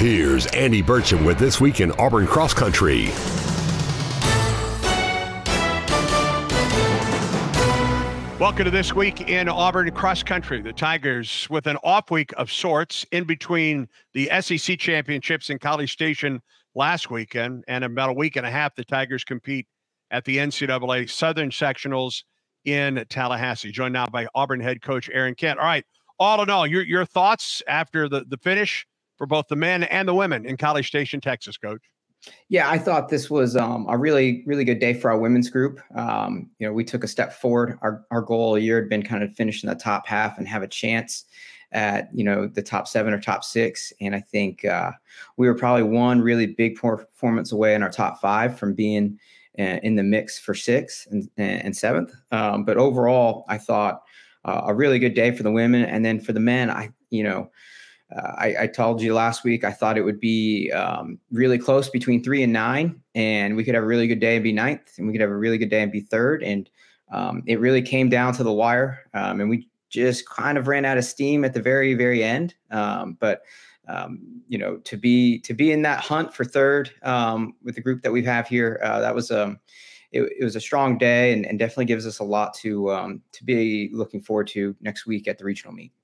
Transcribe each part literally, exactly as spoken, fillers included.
Here's Andy Burcham with This Week in Auburn Cross Country. Welcome to This Week in Auburn Cross Country. The Tigers with an off week of sorts in between the S E C championships in College Station last weekend, and about a week and a half, the Tigers compete at the N C double A Southern Sectionals in Tallahassee. Joined now by Auburn head coach Aaron Kent. All right, all in all, your your thoughts after the, the finish for both the men and the women in College Station, Texas, Coach? Yeah, I thought this was um, a really, really good day for our women's group. Um, you know, we took a step forward. Our our goal a year had been kind of finish in the top half and have a chance at, you know, the top seven or top six. And I think uh, we were probably one really big performance away in our top five from being uh, in the mix for sixth and, and seventh. Um, but overall, I thought uh, a really good day for the women. And then for the men, I, you know, Uh, I, I told you last week, I thought it would be um, really close between three and nine, and we could have a really good day and be ninth, and we could have a really good day and be third. And um, it really came down to the wire, um, and we just kind of ran out of steam at the very, very end. Um, but um, you know, to be to be in that hunt for third um, with the group that we have here, uh, that was um, it, it was a strong day, and, and definitely gives us a lot to um, to be looking forward to next week at the regional meet.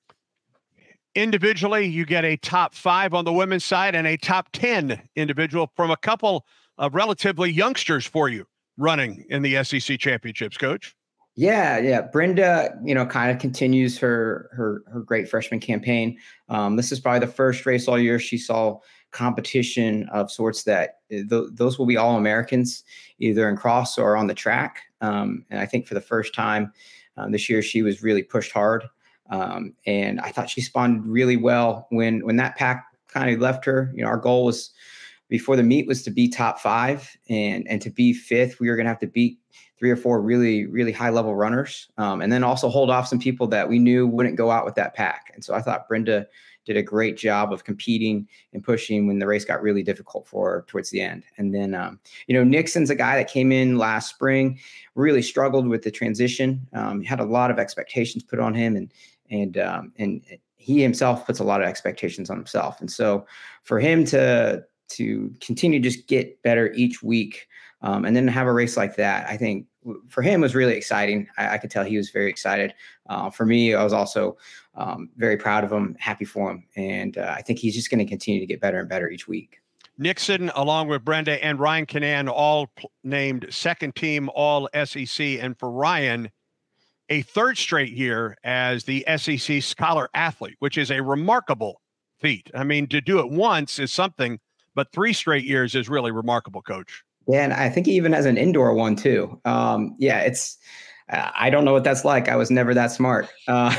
Individually, you get a top five on the women's side and a top ten individual from a couple of relatively youngsters for you running in the S E C championships, Coach. Yeah, yeah. Brenda, you know, kind of continues her her her great freshman campaign. Um, this is probably the first race all year she saw competition of sorts that th- those will be all Americans, either in cross or on the track. Um, and I think for the first time um, this year, she was really pushed hard. Um, and I thought she responded really well when, when that pack kind of left her. You know, our goal was before the meet was to be top five, and, and to be fifth, we were going to have to beat three or four really, really high level runners. Um, and then also hold off some people that we knew wouldn't go out with that pack. And so I thought Brenda did a great job of competing and pushing when the race got really difficult for her towards the end. And then, um, you know, Nixon's a guy that came in last spring, really struggled with the transition. Um, had a lot of expectations put on him, and, and, um, and he himself puts a lot of expectations on himself. And so for him to, to continue to just get better each week, um, and then have a race like that, I think for him was really exciting. I, I could tell he was very excited. Uh, for me, I was also um, very proud of him, happy for him. And uh, I think he's just going to continue to get better and better each week. Nixon, along with Brenda and Ryan Canan, all p- named second team all S E C. And for Ryan, a third straight year as the S E C Scholar Athlete, which is a remarkable feat. I mean, to do it once is something, but three straight years is really remarkable, Coach. Yeah, and I think he even has an indoor one too. Um, yeah, it's, uh, I don't know what that's like. I was never that smart. Uh,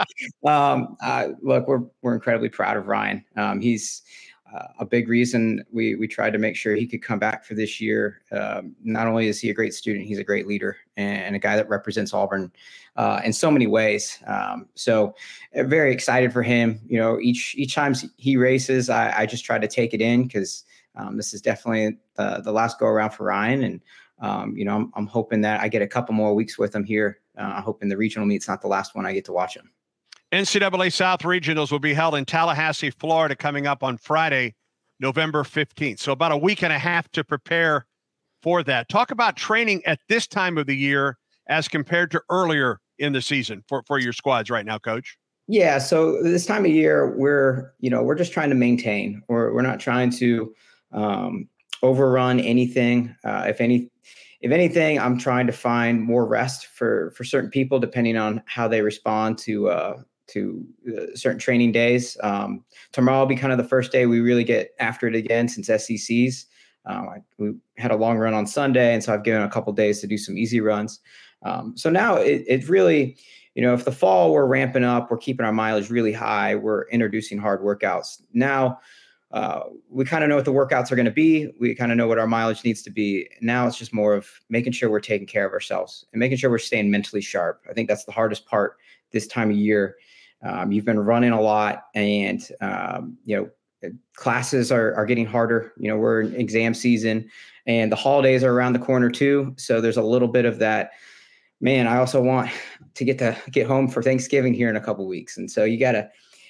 um, uh, look, we're we're incredibly proud of Ryan. Um, he's uh, a big reason we we tried to make sure he could come back for this year. Um, not only is he a great student, he's a great leader and, and a guy that represents Auburn uh, in so many ways. Um, so uh, very excited for him. You know, each each time he races, I, I just try to take it in because Um, this is definitely the, the last go around for Ryan. And, um, you know, I'm, I'm hoping that I get a couple more weeks with him here. Uh, hoping the regional meet's not the last one I get to watch him. N C double A South Regionals will be held in Tallahassee, Florida, coming up on Friday, November fifteenth. So about a week and a half to prepare for that. Talk about training at this time of the year as compared to earlier in the season for, for your squads right now, Coach. Yeah. So this time of year, we're, you know, we're just trying to maintain, or we're not trying to um, overrun anything. Uh, if any, if anything, I'm trying to find more rest for, for certain people, depending on how they respond to, uh, to uh, certain training days. Um, tomorrow will be kind of the first day we really get after it again since S E Cs. Uh, I, we had a long run on Sunday, and so I've given a couple days to do some easy runs. Um, so now it, it really, you know, if the fall we're ramping up, we're keeping our mileage really high, we're introducing hard workouts. Now, Uh, we kind of know what the workouts are going to be. We kind of know what our mileage needs to be. Now it's just more of making sure we're taking care of ourselves and making sure we're staying mentally sharp. I think that's the hardest part this time of year. Um, you've been running a lot, and, um, you know, classes are, are getting harder. You know, we're in exam season, and the holidays are around the corner too. So there's a little bit of that, man, I also want to get to get home for Thanksgiving here in a couple of weeks. And so you got to,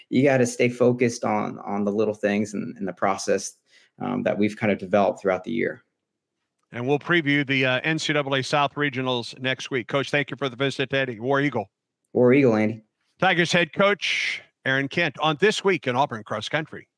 you got to stay focused on on the little things and, and the process um, that we've kind of developed throughout the year. And we'll preview the uh, N C double A South Regionals next week. Coach, thank you for the visit, Eddie. War Eagle. War Eagle, Andy. Tigers head coach Aaron Kent on This Week in Auburn Cross Country.